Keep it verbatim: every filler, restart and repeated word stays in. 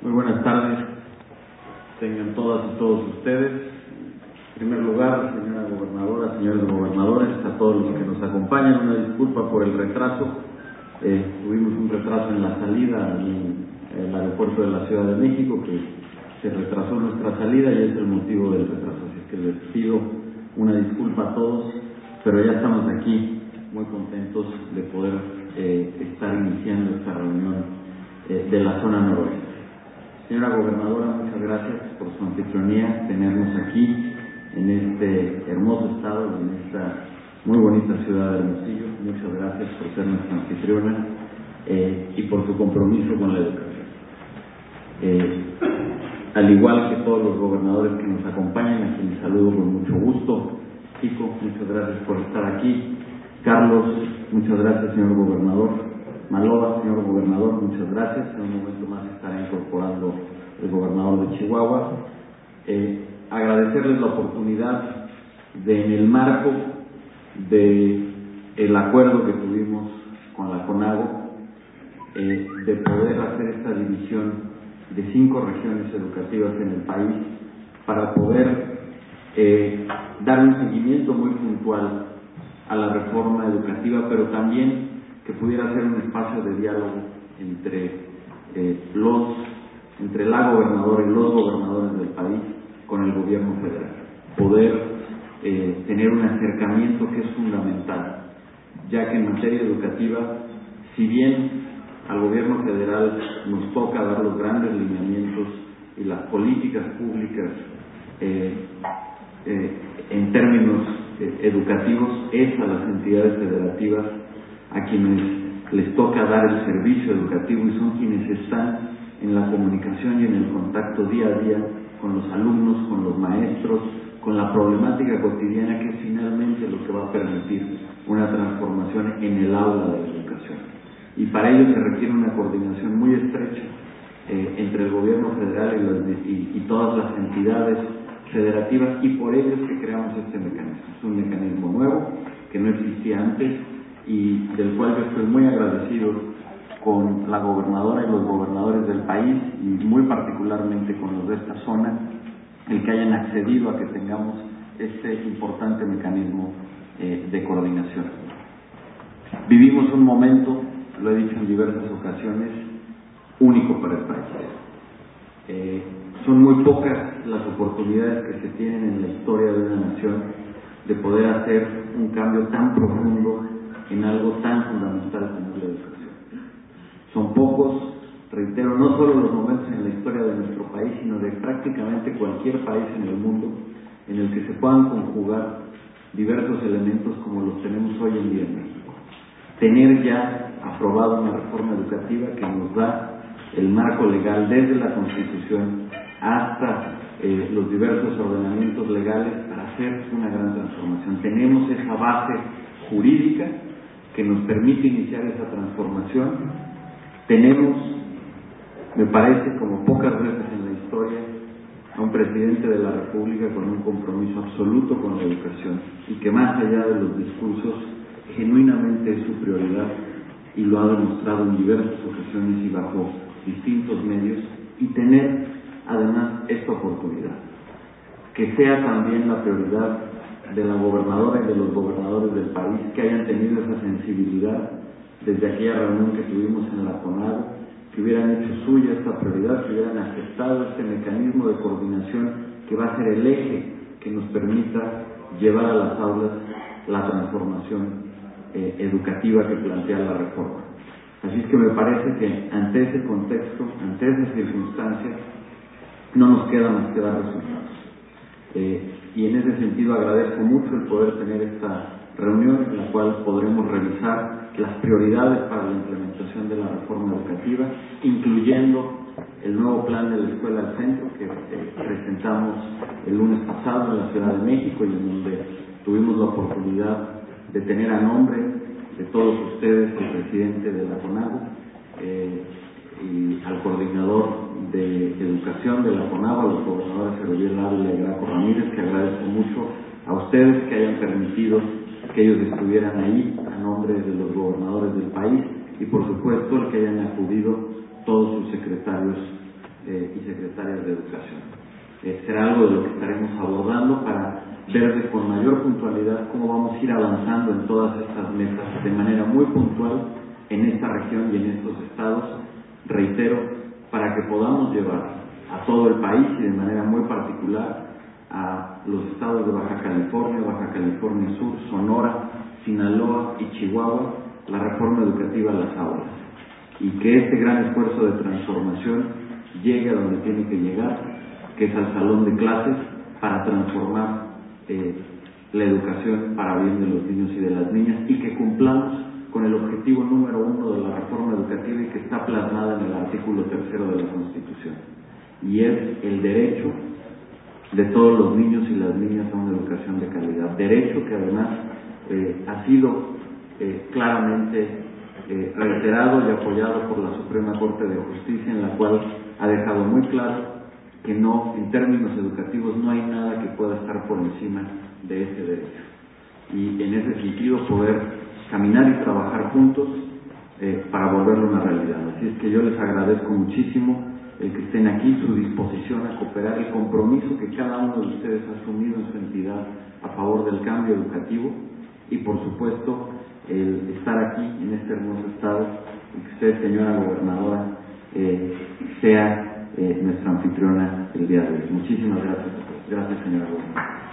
Muy buenas tardes, tengan todas y todos ustedes. En primer lugar, señora gobernadora, señores gobernadores, a todos los que nos acompañan, una disculpa por el retraso. Eh, tuvimos un retraso en la salida en el aeropuerto de la Ciudad de México, que se retrasó nuestra salida y es el motivo del retraso. Así que les pido una disculpa a todos, pero ya estamos aquí muy contentos de poder eh, estar iniciando esta reunión eh, de la zona noroeste. Señora gobernadora, muchas gracias por su anfitrionía, tenernos aquí en este hermoso estado, en esta muy bonita ciudad de Hermosillo. Muchas gracias por ser nuestra anfitriona eh, y por su compromiso con la educación. Eh, al igual que todos los gobernadores que nos acompañan, a quienes saludo con mucho gusto. Chico, muchas gracias por estar aquí. Carlos, muchas gracias, señor gobernador. Maloba, señor gobernador, muchas gracias. En un momento más estará incorporando el gobernador de Chihuahua. Eh, agradecerles la oportunidad de, en el marco de el acuerdo que tuvimos con la CONAGO, eh, de poder hacer esta división de cinco regiones educativas en el país para poder eh, dar un seguimiento muy puntual a la reforma educativa, pero también que pudiera ser un espacio de diálogo entre eh, los entre la gobernadora y los gobernadores del país con el gobierno federal, poder eh, tener un acercamiento que es fundamental, ya que en materia educativa, si bien al gobierno federal nos toca dar los grandes lineamientos y las políticas públicas eh, eh, en términos eh, educativos, es a las entidades federativas a quienes les toca dar el servicio educativo y son quienes están en la comunicación y en el contacto día a día con los alumnos, con los maestros, con la problemática cotidiana que es finalmente lo que va a permitir una transformación en el aula de la educación. Y para ello se requiere una coordinación muy estrecha eh, entre el gobierno federal y, las, y, y todas las entidades federativas, y por ello es que creamos este mecanismo. Es un mecanismo nuevo que no existía antes y del cual yo estoy muy agradecido con la gobernadora y los gobernadores del país, y muy particularmente con los de esta zona, el que hayan accedido a que tengamos este importante mecanismo eh, de coordinación. Vivimos un momento, lo he dicho en diversas ocasiones, único para el país. Eh, son muy pocas las oportunidades que se tienen en la historia de una nación de poder hacer un cambio tan profundo en algo tan fundamental como la educación. Son pocos, reitero, no solo los momentos en la historia de nuestro país, sino de prácticamente cualquier país en el mundo en el que se puedan conjugar diversos elementos como los tenemos hoy en día en México. Tener ya aprobada una reforma educativa que nos da el marco legal desde la Constitución hasta eh, los diversos ordenamientos legales para hacer una gran transformación. Tenemos esa base jurídica que nos permite iniciar esa transformación. Tenemos, me parece, como pocas veces en la historia, a un presidente de la República con un compromiso absoluto con la educación y que más allá de los discursos genuinamente es su prioridad, y lo ha demostrado en diversas ocasiones y bajo distintos medios, y tener además esta oportunidad, que sea también la prioridad de la gobernadora y de los gobernadores del país, que hayan tenido esa sensibilidad desde aquella reunión que tuvimos en la CONAGO, que hubieran hecho suya esta prioridad, que hubieran aceptado este mecanismo de coordinación que va a ser el eje que nos permita llevar a las aulas la transformación eh, educativa que plantea la reforma. Así es que me parece que ante ese contexto, ante esas circunstancias, no nos queda más que dar resultados. Eh, y en ese sentido agradezco mucho el poder tener esta reunión en la cual podremos revisar las prioridades para la implementación de la reforma educativa, incluyendo el nuevo plan de la Escuela al Centro que eh, presentamos el lunes pasado en la Ciudad de México, y en donde tuvimos la oportunidad de tener a nombre de todos ustedes el presidente de la CONAGO eh, y al coordinador de educación de la CONAGO, a los gobernadores Heroviel Ávila y Graco Ramírez, que agradezco mucho a ustedes que hayan permitido que ellos estuvieran ahí a nombre de los gobernadores del país, y por supuesto el que hayan acudido todos sus secretarios eh, secretarias de Educación. Eh, será algo de lo que estaremos abordando para ver con mayor puntualidad cómo vamos a ir avanzando en todas estas metas de manera muy puntual en esta región y en estos estados, reitero, para que podamos llevar a todo el país y de manera muy particular a los estados de Baja California, Baja California Sur, Sonora, Sinaloa y Chihuahua la reforma educativa a las aulas, y que este gran esfuerzo de transformación llegue a donde tiene que llegar, que es al salón de clases, para transformar eh, la educación para bien de los niños y de las niñas, y que cumplamos con el objetivo número uno de la reforma educativa y que está plasmada en el artículo tercero de la Constitución, y es el derecho de todos los niños y las niñas a una educación de calidad, derecho que además eh, ha sido eh, claramente eh, reiterado y apoyado por la Suprema Corte de Justicia, en la cual ha dejado muy claro que no, en términos educativos, no hay nada que pueda estar por encima de ese derecho, y en ese sentido poder caminar y trabajar juntos eh, para volverlo una realidad. Así es que yo les agradezco muchísimo el que estén aquí, su disposición a cooperar, el compromiso que cada uno de ustedes ha asumido en su entidad a favor del cambio educativo, y por supuesto el estar aquí en este hermoso estado, y que usted, señora gobernadora, eh, sea eh, nuestra anfitriona el día de hoy. Muchísimas gracias a todos. Gracias, señora gobernadora.